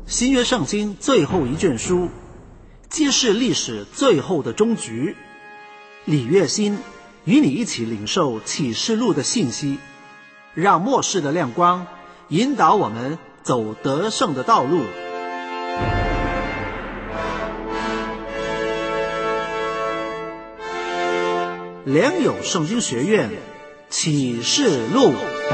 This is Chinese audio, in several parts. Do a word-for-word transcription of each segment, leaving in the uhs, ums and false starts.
新约圣经最后一卷书，揭示历史最后的终局。李月新与你一起领受启示录的信息，让末世的亮光引导我们走得胜的道路。良友圣经学院启示录。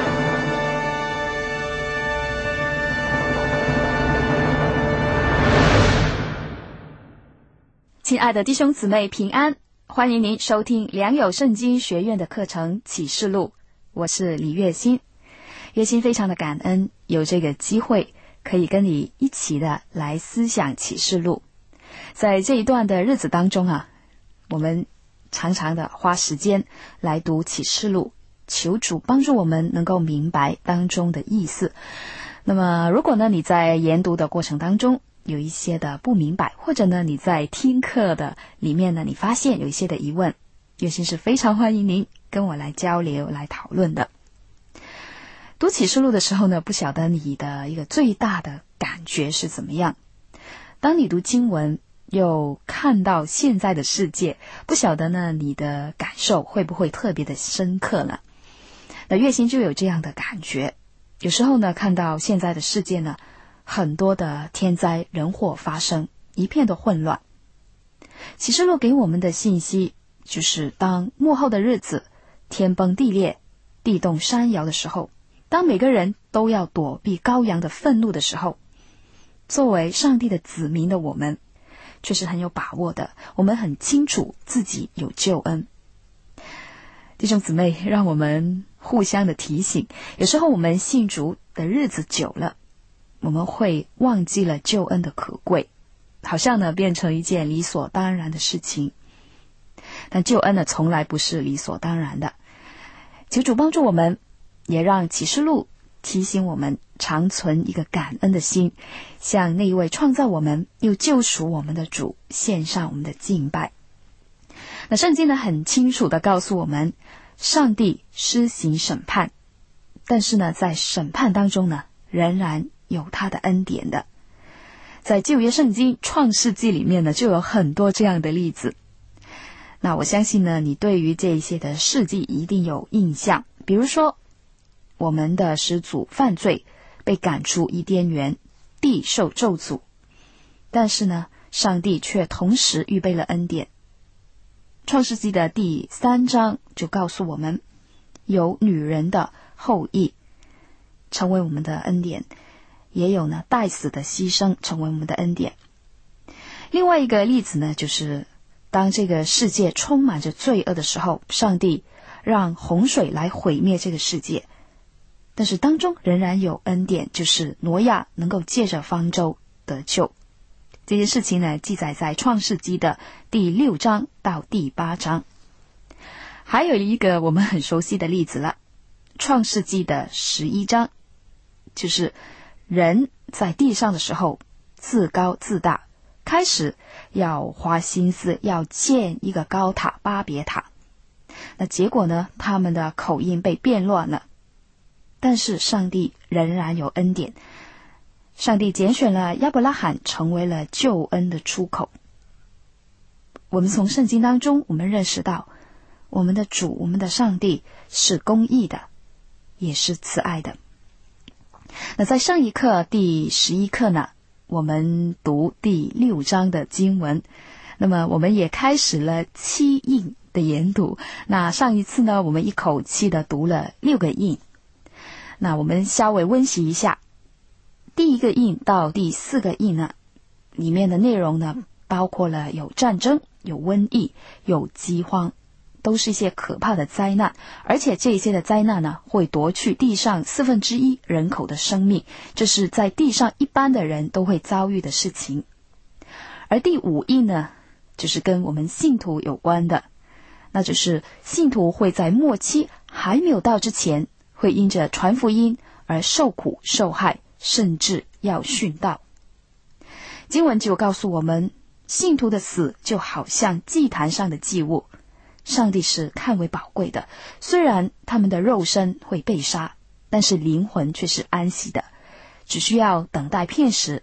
亲爱的弟兄姊妹平安，欢迎您收听良友圣经学院的课程启示录，我是李月心。月心非常的感恩有这个机会可以跟你一起的来思想启示录。在这一段的日子当中啊，我们常常的花时间来读启示录，求主帮助我们能够明白当中的意思。那么如果呢你在研读的过程当中有一些的不明白，或者呢你在听课的里面呢你发现有一些的疑问，月心是非常欢迎您跟我来交流来讨论的。读启示录的时候呢，不晓得你的一个最大的感觉是怎么样。当你读经文又看到现在的世界，不晓得呢你的感受会不会特别的深刻呢？那月心就有这样的感觉，有时候呢看到现在的世界呢，很多的天灾人祸发生，一片的混乱。启示录给我们的信息就是当末后的日子天崩地裂地动山摇的时候，当每个人都要躲避羔羊的愤怒的时候，作为上帝的子民的我们却是很有把握的，我们很清楚自己有救恩。弟兄姊妹，让我们互相的提醒，有时候我们信主的日子久了，我们会忘记了救恩的可贵，好像呢变成一件理所当然的事情。但救恩呢从来不是理所当然的。求主帮助我们，也让启示录提醒我们常存一个感恩的心，向那一位创造我们又救赎我们的主献上我们的敬拜。那圣经呢很清楚地告诉我们，上帝施行审判，但是呢在审判当中呢仍然有他的恩典的。在旧约圣经创世纪里面呢就有很多这样的例子。那我相信呢你对于这一些的事迹一定有印象，比如说我们的始祖犯罪被赶出伊甸园，地受咒诅，但是呢上帝却同时预备了恩典。创世纪的第三章就告诉我们，有女人的后裔成为我们的恩典，也有呢代死的牺牲成为我们的恩典。另外一个例子呢，就是当这个世界充满着罪恶的时候，上帝让洪水来毁灭这个世界，但是当中仍然有恩典，就是挪亚能够借着方舟得救。这件事情呢记载在创世纪的第六章到第八章。还有一个我们很熟悉的例子了，创世纪的十一章，就是人在地上的时候自高自大，开始要花心思要建一个高塔巴别塔。那结果呢，他们的口音被变乱了，但是上帝仍然有恩典，上帝拣选了亚伯拉罕成为了救恩的出口。我们从圣经当中我们认识到，我们的主，我们的上帝是公义的，也是慈爱的。那在上一课第十一课呢，我们读第六章的经文，那么我们也开始了七印的研读。那上一次呢我们一口气的读了六个印，那我们稍微温习一下。第一个印到第四个印呢，里面的内容呢包括了有战争，有瘟疫，有饥荒，都是一些可怕的灾难，而且这些的灾难呢会夺去地上四分之一人口的生命，这是在地上一般的人都会遭遇的事情。而第五印呢就是跟我们信徒有关的，那就是信徒会在末期还没有到之前，会因着传福音而受苦受害，甚至要殉道。经文就告诉我们，信徒的死就好像祭坛上的祭物，上帝是看为宝贵的，虽然他们的肉身会被杀，但是灵魂却是安息的，只需要等待片时，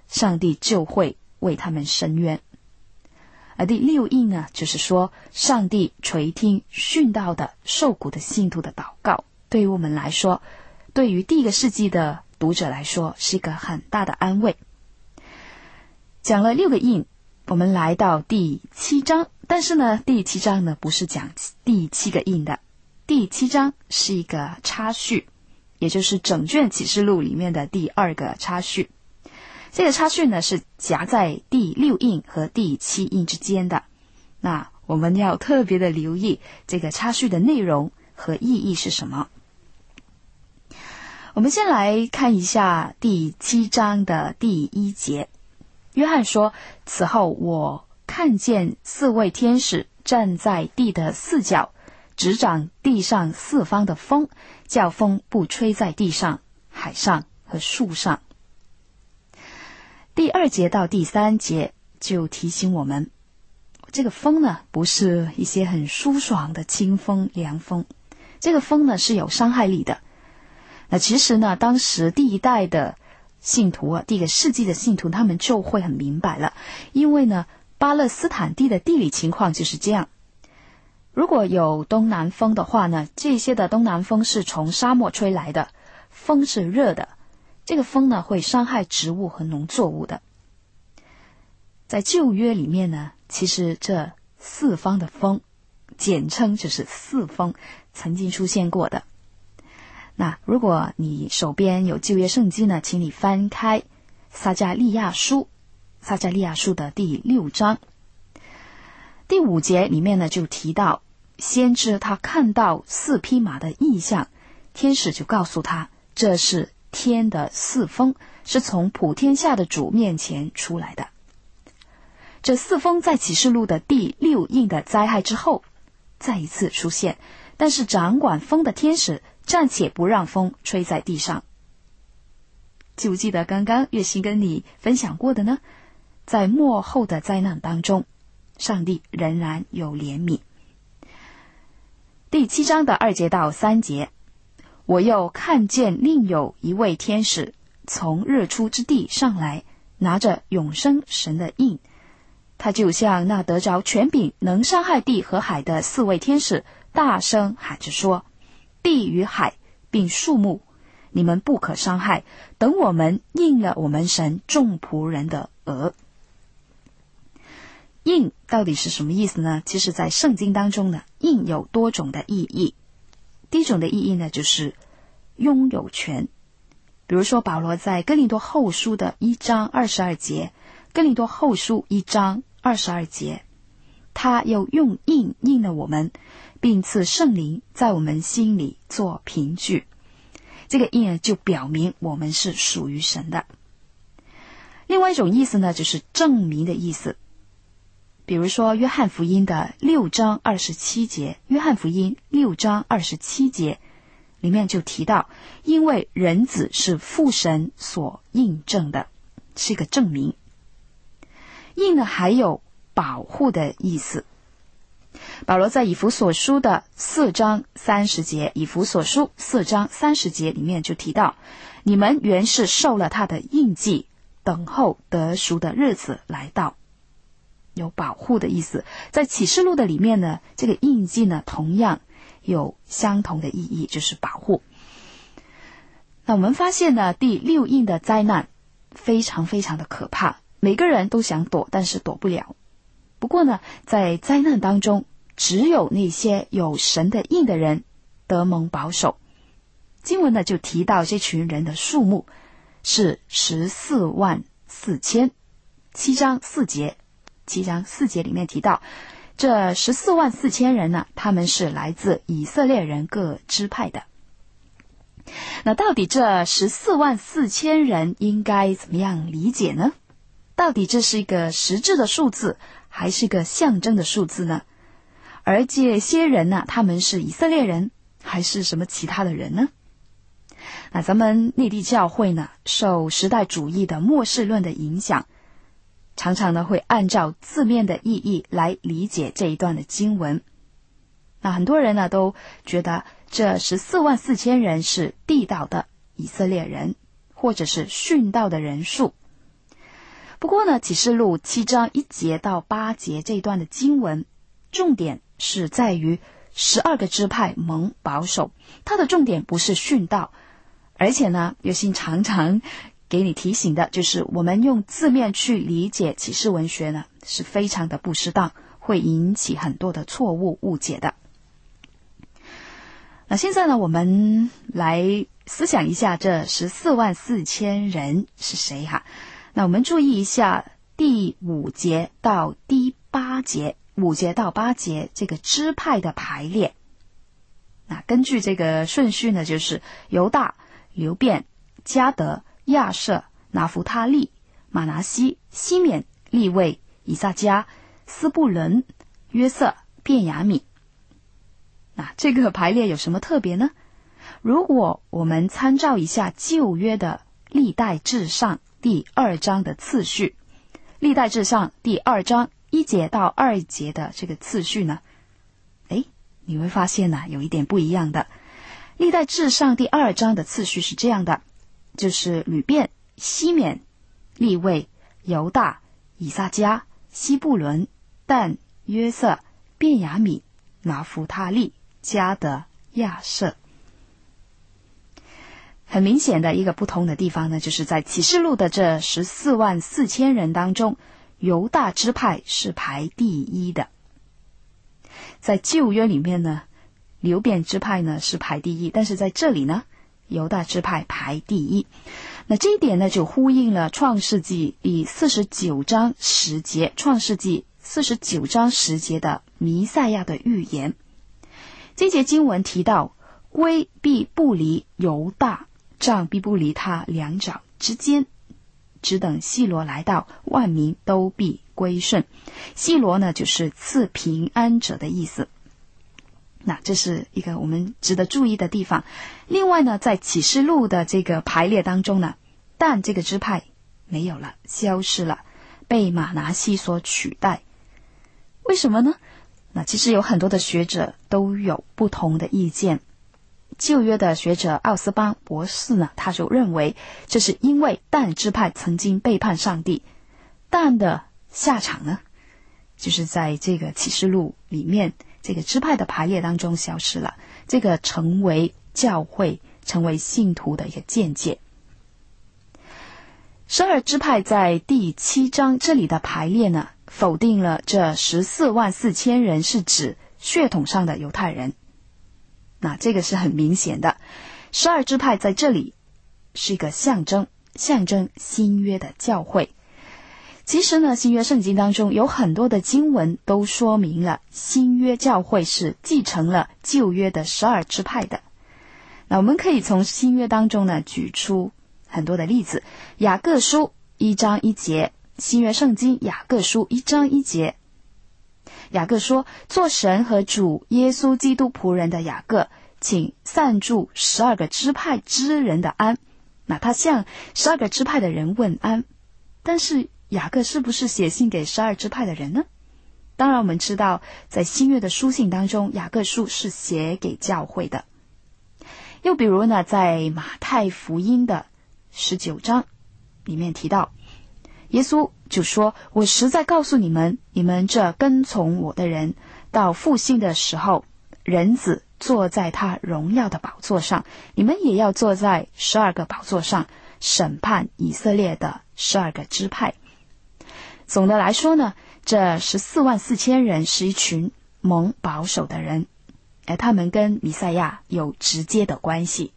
上帝就会为他们伸冤。而第六印呢，就是说上帝垂听殉道的受苦的信徒的祷告，对于我们来说，对于第一个世纪的读者来说，是一个很大的安慰。讲了六个印，我们来到第七章，但是呢，第七章呢不是讲第七个印的，第七章是一个插叙，也就是整卷启示录里面的第二个插叙。这个插叙呢是夹在第六印和第七印之间的，那我们要特别的留意这个插叙的内容和意义是什么。我们先来看一下第七章的第一节。约翰说，此后我看见四位天使站在地的四角，执掌地上四方的风，叫风不吹在地上、海上和树上。第二节到第三节就提醒我们，这个风呢不是一些很舒爽的清风凉风，这个风呢是有伤害力的。那其实呢，当时第一代的信徒啊，第一个世纪的信徒，他们就会很明白了，因为呢巴勒斯坦地的地理情况就是这样，如果有东南风的话呢，这些的东南风是从沙漠吹来的，风是热的，这个风呢会伤害植物和农作物的。在旧约里面呢，其实这四方的风简称就是四风，曾经出现过的。那如果你手边有旧约圣经呢，请你翻开撒迦利亚书，撒迦利亚书的第六章第五节里面呢就提到，先知他看到四匹马的异象，天使就告诉他，这是天的四风，是从普天下的主面前出来的。这四风在启示录的第六印的灾害之后再一次出现，但是掌管风的天使暂且不让风吹在地上。记不记得刚刚月心跟你分享过的呢？在末后的灾难当中，上帝仍然有怜悯。第七章的二节到三节，我又看见另有一位天使从日出之地上来，拿着永生神的印，他就像那得着权柄能伤害地和海的四位天使大声喊着说，地与海并树木，你们不可伤害，等我们应了我们神众仆人的额。印到底是什么意思呢？其实在圣经当中呢，印有多种的意义。第一种的意义呢，就是拥有权。比如说保罗在哥林多后书的一章二十二节，哥林多后书一章二十二节，他又用印印了我们，并赐圣灵在我们心里做凭据。这个印就表明我们是属于神的。另外一种意思呢，就是证明的意思。比如说约翰福音的六章二十七节，约翰福音六章二十七节里面就提到，因为人子是父神所印证的，是一个证明。印呢还有保护的意思。保罗在以弗所书的四章三十节，以弗所书四章三十节里面就提到，你们原是受了他的印记，等候得赎的日子来到，有保护的意思。在启示录的里面呢，这个印记呢同样有相同的意义，就是保护。那我们发现呢，第六印的灾难非常非常的可怕，每个人都想躲，但是躲不了。不过呢，在灾难当中，只有那些有神的印的人得蒙保守。经文呢就提到这群人的数目是十四万四千，七章四节，七章四节里面提到，这十四万四千人呢，他们是来自以色列人各支派的。那到底这十四万四千人应该怎么样理解呢？到底这是一个实质的数字，还是一个象征的数字呢？而这些人呢，他们是以色列人，还是什么其他的人呢？那咱们内地教会呢，受时代主义的末世论的影响，常常呢会按照字面的意义来理解这一段的经文。那很多人呢都觉得这十四万四千人是地道的以色列人，或者是殉道的人数。 不过呢，启示录七章一节到八节这一段的经文，重点是在于十二个支派蒙保守，它的重点不是训道，而且呢，约信常常给你提醒的就是我们用字面去理解启示文学呢，是非常的不适当，会引起很多的错误误解的。那现在呢，我们来思想一下这十四万四千人是谁哈？那我们注意一下第五节到第八节，五节到八节这个支派的排列。那根据这个顺序呢，就是犹大、流便、迦得、亚设、拿弗他利、马拿西、西缅、利未、以萨迦、斯布伦、约瑟、便雅悯。那这个排列有什么特别呢？如果我们参照一下旧约的历代志上第二章的次序，历代志上第二章一节到二节的这个次序呢，诶，你会发现呢，有一点不一样的。历代志上第二章的次序是这样的，就是吕便、西缅、利未、犹大、以萨迦、西布伦、但、约瑟、便雅悯、拿弗他利、迦得、亚设。很明显的一个不同的地方呢，就是在启示录的这十四万四千人当中，犹大支派是排第一的。在旧约里面呢，流便支派呢是排第一，但是在这里呢，犹大支派排第一。那这一点呢，就呼应了创世纪第四十九章十节，创世纪四十九章十节的弥赛亚的预言。这节经文提到，龟必不离犹大，杖必不离他两爪之间，只等细罗来到，万民都必归顺。细罗呢，就是赐平安者的意思。那这是一个我们值得注意的地方。另外呢，在启示录的这个排列当中呢，但这个支派没有了，消失了，被马拿西所取代。为什么呢？那其实有很多的学者都有不同的意见。旧约的学者奥斯邦博士呢，他就认为这是因为但支派曾经背叛上帝，但的下场呢，就是在这个启示录里面这个支派的排列当中消失了，这个成为教会成为信徒的一个见解。十二支派在第七章这里的排列呢，否定了这十四万四千人是指血统上的犹太人。那这个是很明显的，十二支派在这里是一个象征，象征新约的教会。其实呢，新约圣经当中有很多的经文都说明了新约教会是继承了旧约的十二支派的。那我们可以从新约当中呢举出很多的例子，雅各书一章一节，新约圣经雅各书一章一节。雅各说，做神和主耶稣基督仆人的雅各，请散住十二个支派之人的安。那他向十二个支派的人问安，但是雅各是不是写信给十二支派的人呢？当然我们知道，在新约的书信当中，雅各书是写给教会的。又比如呢，在马太福音的十九章里面提到，耶稣就说，我实在告诉你们，你们这跟从我的人，到复兴的时候，人子坐在他荣耀的宝座上，你们也要坐在十二个宝座上，审判以色列的十二个支派。总的来说呢，这十四万四千人是一群蒙保守的人，而他们跟弥赛亚有直接的关系。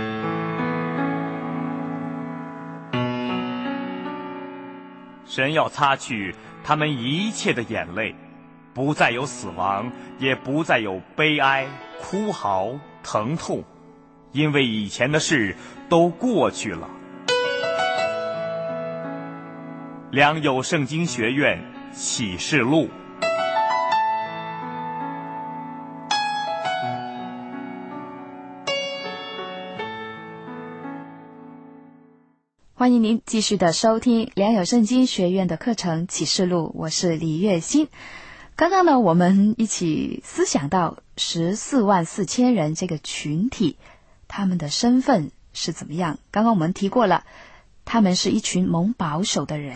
神要擦去他们一切的眼泪，不再有死亡，也不再有悲哀、哭嚎、疼痛，因为以前的事都过去了。良友圣经学院启示录。 欢迎您继续的收听良友圣经学院的课程启示录，我是李月欣。刚刚呢，我们一起思想到十四万四千人这个群体，他们的身份是怎么样？刚刚我们提过了，他们是一群蒙保守的人，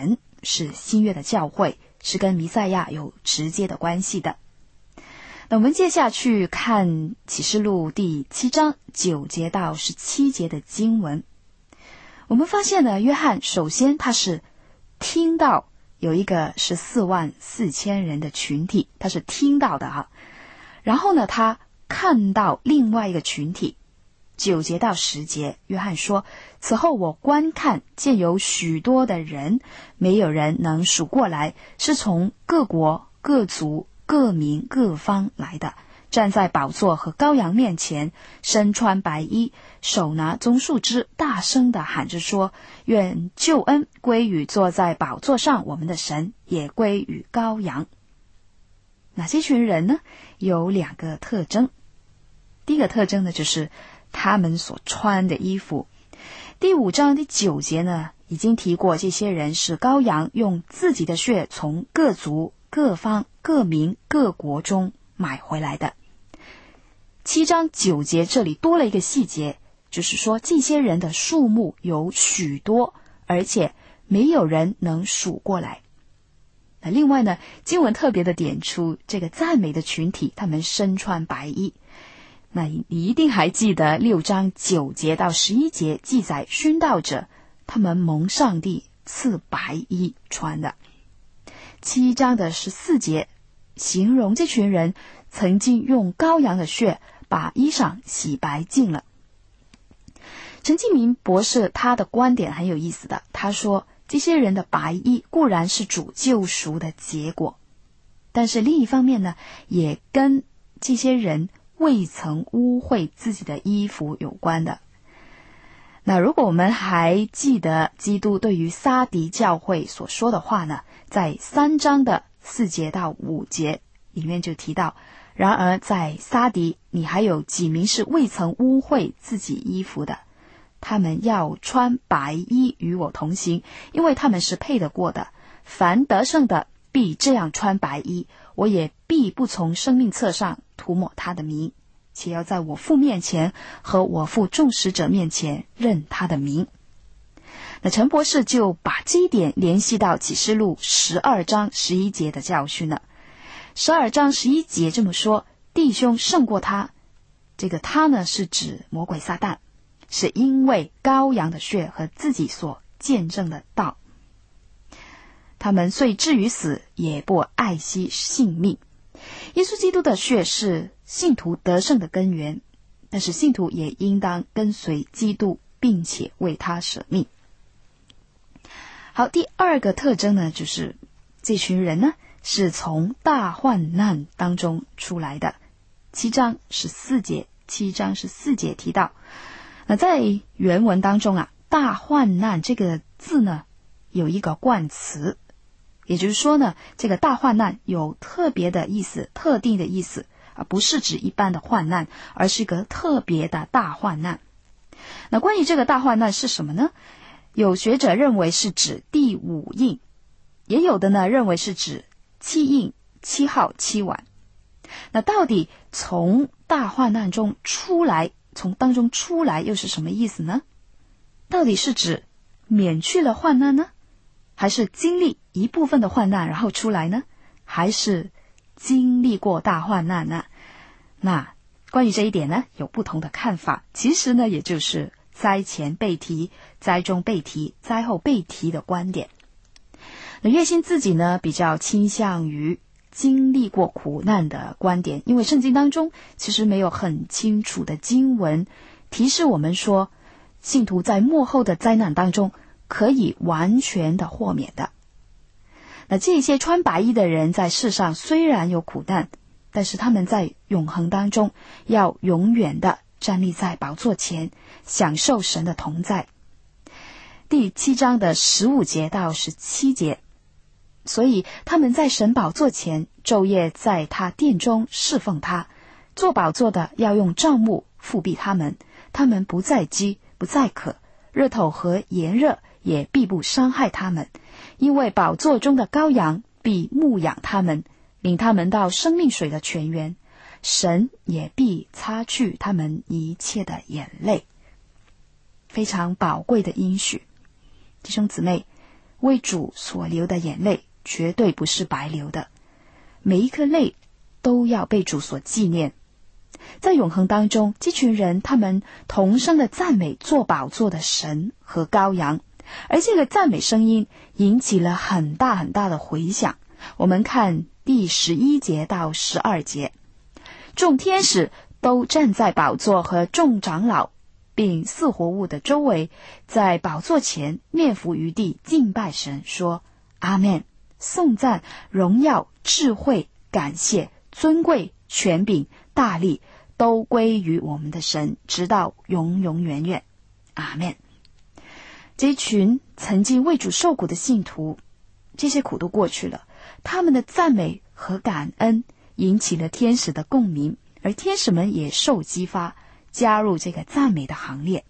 是新约的教会，是跟弥赛亚有直接的关系的。那我们接下去看启示录第七章九节到十七节的经文。我们发现呢，约翰首先他是听到有一个十四万四千人的群体，他是听到的哈。然后呢，他看到另外一个群体，九节到十节，约翰说：此后我观看，见有许多的人，没有人能数过来，是从各国、各族、各民、各方来的，站在宝座和羔羊面前，身穿白衣，手拿棕树枝，大声地喊着说：愿救恩归于坐在宝座上我们的神，也归于羔羊。那这群人呢，有两个特征。第一个特征呢，就是他们所穿的衣服。第五章第九节呢，已经提过，这些人是羔羊用自己的血从各族、各方、各民、各国中买回来的。七章九节这里多了一个细节，就是说这些人的数目有许多，而且没有人能数过来。那另外呢，经文特别的点出这个赞美的群体，他们身穿白衣。那你一定还记得六章九节到十一节记载殉道者，他们蒙上帝赐白衣穿的。七章的十四节形容这群人曾经用羔羊的血把衣裳洗白净了。陈继明博士他的观点很有意思的，他说这些人的白衣固然是主救赎的结果，但是另一方面呢，也跟这些人未曾污秽自己的衣服有关的。那如果我们还记得基督对于撒狄教会所说的话呢，在三章的四节到五节里面就提到，然而在撒狄你还有几名是未曾污秽自己衣服的，他们要穿白衣与我同行，因为他们是配得过的。凡得胜的必这样穿白衣，我也必不从生命册上涂抹他的名，且要在我父面前和我父众使者面前认他的名。那陈博士就把这一点联系到启示录十二章十一节的教训了。十二章十一节这么说，弟兄胜过他，这个他呢是指魔鬼撒旦，是因为羔羊的血和自己所见证的道。他们虽至于死，也不爱惜性命。耶稣基督的血是信徒得胜的根源，但是信徒也应当跟随基督，并且为他舍命。好，第二个特征呢，就是这群人呢是从大患难当中出来的。七章十四节，七章十四节提到，那在原文当中啊，大患难这个字呢有一个冠词，也就是说呢，这个大患难有特别的意思，特定的意思啊，不是指一般的患难，而是一个特别的大患难。那关于这个大患难是什么呢？有学者认为是指第五印，也有的呢认为是指七印、七号、七晚。那到底从大患难中出来，从当中出来又是什么意思呢？到底是指免去了患难呢，还是经历一部分的患难然后出来呢，还是经历过大患难呢？那关于这一点呢，有不同的看法。其实呢，也就是灾前被提、灾中被提、灾后被提的观点。那月心自己呢，比较倾向于经历过苦难的观点，因为圣经当中其实没有很清楚的经文提示我们说，信徒在末后的灾难当中可以完全的豁免的。那这些穿白衣的人在世上虽然有苦难，但是他们在永恒当中要永远的站立在宝座前，享受神的同在。第七章的十五节到十七节，所以他们在神宝座前昼夜在他殿中侍奉他，做宝座的要用帐幕覆庇他们，他们不再饥不再渴，日头和炎热也必不伤害他们，因为宝座中的羔羊必牧养他们，领他们到生命水的泉源，神也必擦去他们一切的眼泪。非常宝贵的应许。弟兄姊妹， 为主所流的眼泪绝对不是白流的，每一颗泪都要被主所纪念。在永恒当中，这群人他们同声的赞美坐宝座的神和羔羊，而这个赞美声音引起了很大很大的回响。我们看第十一节到十二节，众天使都站在宝座和众长老并四活物的周围，在宝座前面伏于地敬拜神，说阿们，颂赞、荣耀、智慧、感谢、尊贵、权柄、大力都归于我们的神，直到永永远远。阿们。这一群曾经为主受苦的信徒，这些苦都过去了，他们的赞美和感恩引起了天使的共鸣，而天使们也受激发，加入这个赞美的行列。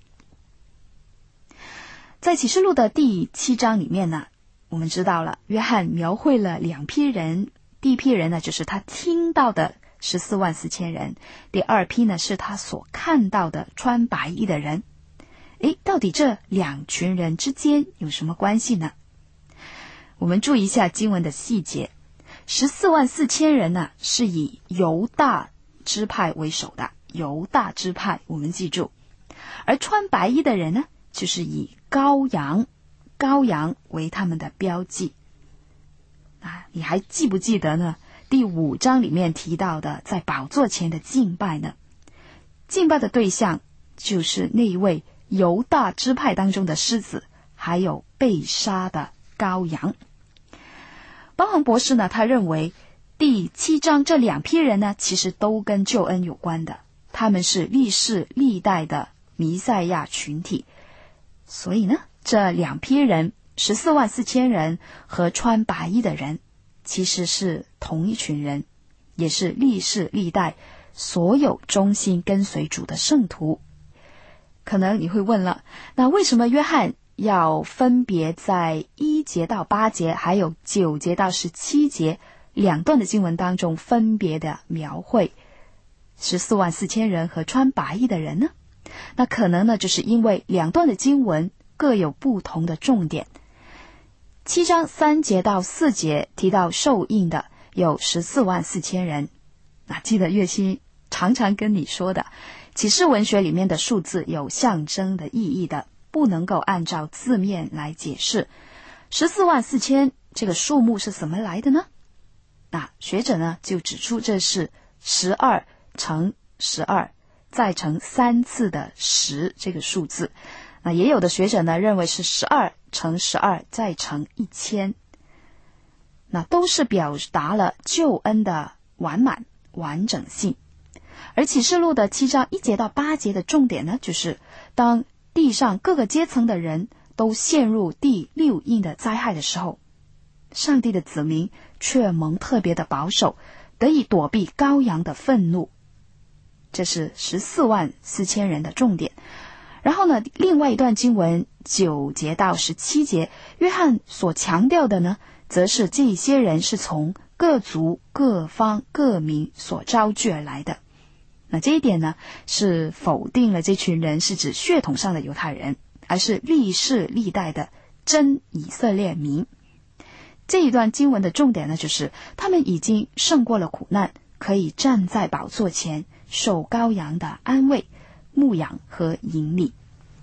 在启示录的第七章里面呢，我们知道了约翰描绘了两批人，第一批人呢就是他听到的十四万四千人，第二批呢是他所看到的穿白衣的人。诶，到底这两群人之间有什么关系呢？我们注意一下经文的细节，十四万四千人呢是以犹大支派为首的，犹大支派我们记住，而穿白衣的人呢就是以羔羊羔羊为他们的标记啊。你还记不记得呢？第五章里面提到的在宝座前的敬拜呢，敬拜的对象就是那一位犹大支派当中的狮子，还有被杀的羔羊。包含博士呢，他认为第七章这两批人呢其实都跟救恩有关的，他们是历世历代的弥赛亚群体，所以呢这两批人十四万四千人和穿白衣的人其实是同一群人，也是历世历代所有忠心跟随主的圣徒。可能你会问了，那为什么约翰要分别在一节到八节还有九节到十七节两段的经文当中分别的描绘十四万四千人和穿白衣的人呢？那可能呢就是因为两段的经文各有不同的重点。七章三节到四节提到受印的有十四万四千人，那记得月心常常跟你说的，启示文学里面的数字有象征的意义的，不能够按照字面来解释。十四万四千这个数目是怎么来的呢？那学者呢就指出这是十二乘十二再乘三次的十这个数字。那也有的学者呢认为是十二乘十二再乘一千，那都是表达了救恩的完满完整性。而启示录的七章一节到八节的重点呢，就是当地上各个阶层的人都陷入第六印的灾害的时候，上帝的子民却蒙特别的保守，得以躲避羔羊的愤怒。这是十四万四千人的重点。然后呢，另外一段经文九节到十七节，约翰所强调的呢，则是这些人是从各族各方各民所招聚而来的。那这一点呢，是否定了这群人是指血统上的犹太人，而是历世历代的真以色列民。这一段经文的重点呢，就是他们已经胜过了苦难，可以站在宝座前受羔羊的安慰、牧养和引领。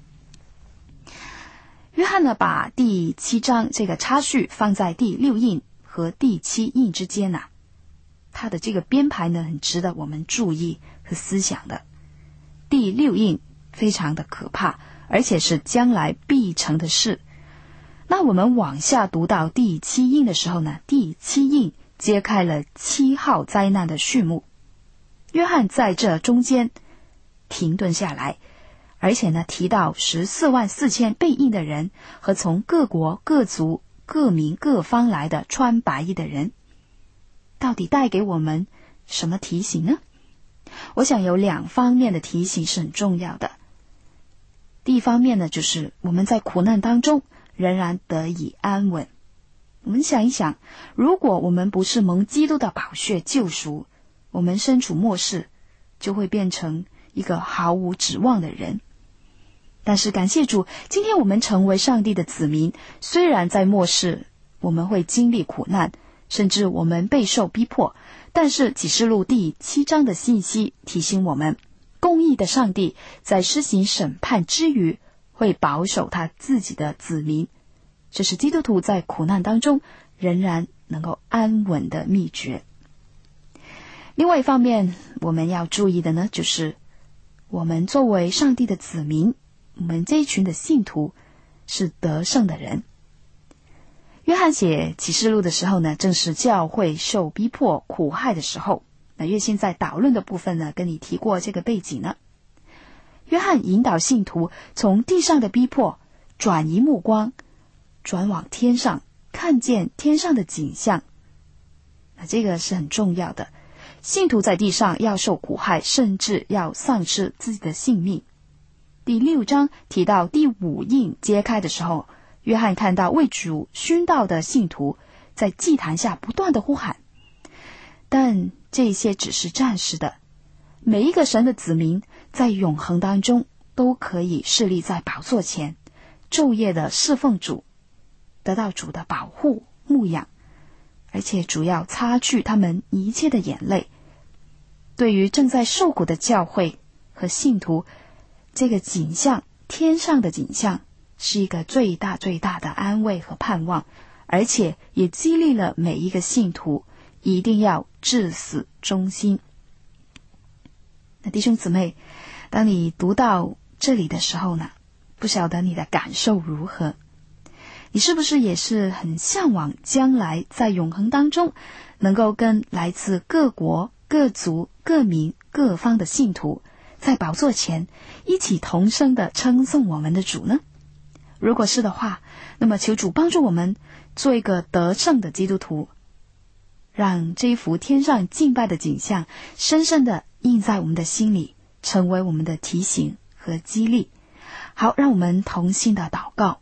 约翰呢，把第七章这个插叙放在第六印和第七印之间啊，他的这个编排呢，很值得我们注意和思想的。第六印非常的可怕，而且是将来必成的事。那我们往下读到第七印的时候呢，第七印揭开了七号灾难的序幕。约翰在这中间停顿下来，而且呢提到十四万四千被印的人和从各国各族各民各方来的穿白衣的人，到底带给我们什么提醒呢？我想有两方面的提醒是很重要的。第一方面呢，就是我们在苦难当中仍然得以安稳。我们想一想，如果我们不是蒙基督的宝血救赎，我们身处末世，就会变成一个毫无指望的人。 但是感谢主，今天我们成为上帝的子民，虽然在末世我们会经历苦难，甚至我们备受逼迫，但是启示录第七章的信息提醒我们，公义的上帝在施行审判之余会保守他自己的子民，这是基督徒在苦难当中仍然能够安稳的秘诀。另外一方面我们要注意的呢，就是我们作为上帝的子民，我们这一群的信徒是得胜的人。约翰写启示录的时候呢，正是教会受逼迫苦害的时候。那约欣在导论的部分呢，跟你提过这个背景呢。约翰引导信徒从地上的逼迫转移目光，转往天上，看见天上的景象。那这个是很重要的。信徒在地上要受苦害，甚至要丧失自己的性命。第六章提到第五印揭开的时候，约翰看到为主殉道的信徒在祭坛下不断的呼喊，但这些只是暂时的。每一个神的子民在永恒当中都可以侍立在宝座前，昼夜的侍奉主，得到主的保护牧养，而且主要擦去他们一切的眼泪。对于正在受苦的教会和信徒，这个景象，天上的景象，是一个最大最大的安慰和盼望，而且也激励了每一个信徒一定要至死忠心。那弟兄姊妹，当你读到这里的时候呢，不晓得你的感受如何？你是不是也是很向往将来在永恒当中能够跟来自各国各族各民各方的信徒在宝座前一起同声的称颂我们的主呢？如果是的话，那么求主帮助我们做一个得胜的基督徒，让这一幅天上敬拜的景象深深的印在我们的心里，成为我们的提醒和激励。好，让我们同心的祷告。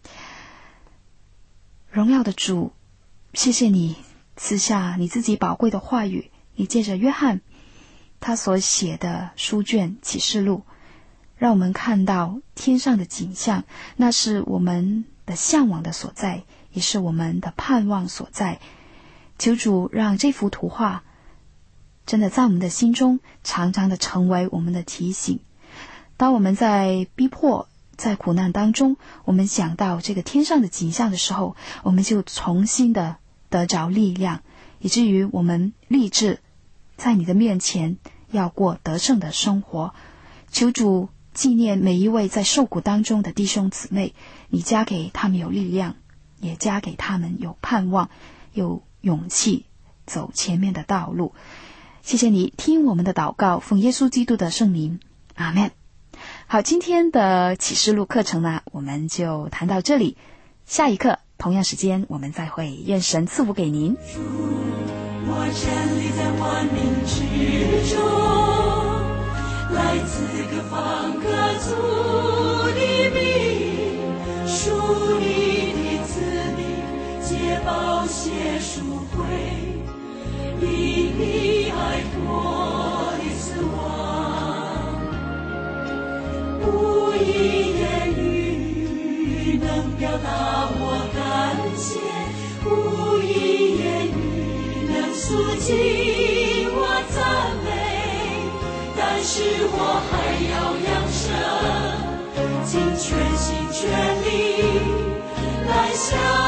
荣耀的主，谢谢你赐下你自己宝贵的话语，你借着约翰他所写的书卷启示录，让我们看到天上的景象，那是我们的向往的所在，也是我们的盼望所在。求主让这幅图画真的在我们的心中常常的成为我们的提醒。当我们在逼迫在苦难当中，我们想到这个天上的景象的时候，我们就重新的得着力量，以至于我们立志在你的面前要过得胜的生活。求主纪念每一位在受苦当中的弟兄姊妹，你加给他们有力量，也加给他们有盼望，有勇气走前面的道路。谢谢你听我们的祷告，奉耶稣基督的圣名，阿们。好，今天的启示录课程呢，我们就谈到这里。下一课同样时间我们再会，愿神赐福给您。 我站立在万民之中，来自各方各族的民，属你的子民，皆宝血赎回，因你爱过的死亡，无一言语能表达我感谢，无一言语能诉尽我赞美，但是我还要扬声，尽全心全力来向